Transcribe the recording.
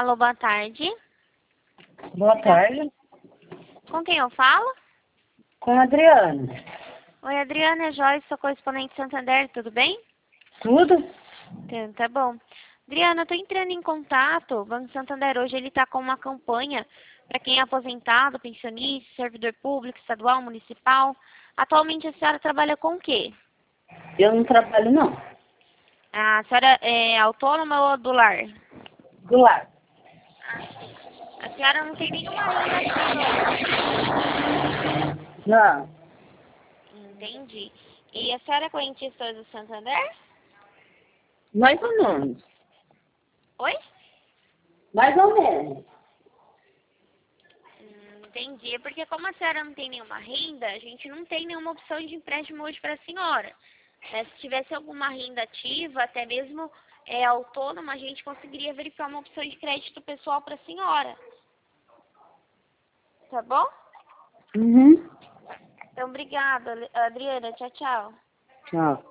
Alô, boa tarde. Boa tarde. Com quem eu falo? Com a Adriana. Oi, Adriana, é Joyce, sou correspondente de Santander, tudo bem? Tudo? Então, tá bom. Adriana, eu tô entrando em contato. O Banco Santander hoje ele tá com uma campanha para quem é aposentado, pensionista, servidor público, estadual, municipal. Atualmente a senhora trabalha com o quê? Eu não trabalho, não. A senhora é autônoma ou do lar? Do lado. A senhora não tem nenhuma renda ativa hoje. Não. Entendi. E a senhora é correntista do Santander? Mais ou menos. Oi? Mais ou menos. Entendi. É porque como a senhora não tem nenhuma renda, a gente não tem nenhuma opção de empréstimo hoje para a senhora. Né? Se tivesse alguma renda ativa, até mesmo autônoma, a gente conseguiria verificar uma opção de crédito pessoal para a senhora. Tá bom? Uhum. Então, obrigada, Adriana. Tchau, tchau. Tchau.